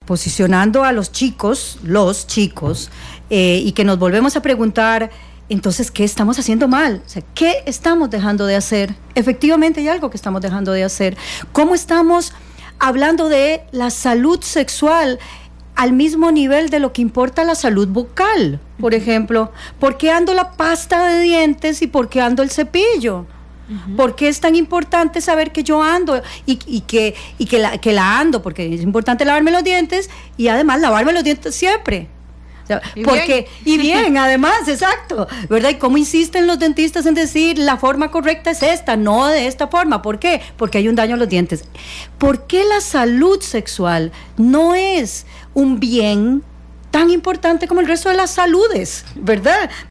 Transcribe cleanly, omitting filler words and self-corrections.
posicionando a los chicos, y que nos volvemos a preguntar, entonces, ¿qué estamos haciendo mal? O sea, ¿qué estamos dejando de hacer? Efectivamente hay algo que estamos dejando de hacer. ¿Cómo estamos hablando de la salud sexual al mismo nivel de lo que importa la salud bucal, por ejemplo? ¿Por qué ando la pasta de dientes y por qué ando el cepillo? ¿Por qué es tan importante saber que yo ando y que la ando? Porque es importante lavarme los dientes y además lavarme los dientes siempre. Bien, además, exacto, ¿verdad? Y cómo insisten los dentistas en decir la forma correcta es esta, no de esta forma. ¿Por qué? Porque hay un daño a los dientes. ¿Por qué la salud sexual no es un bien tan importante como el resto de las saludes, verdad?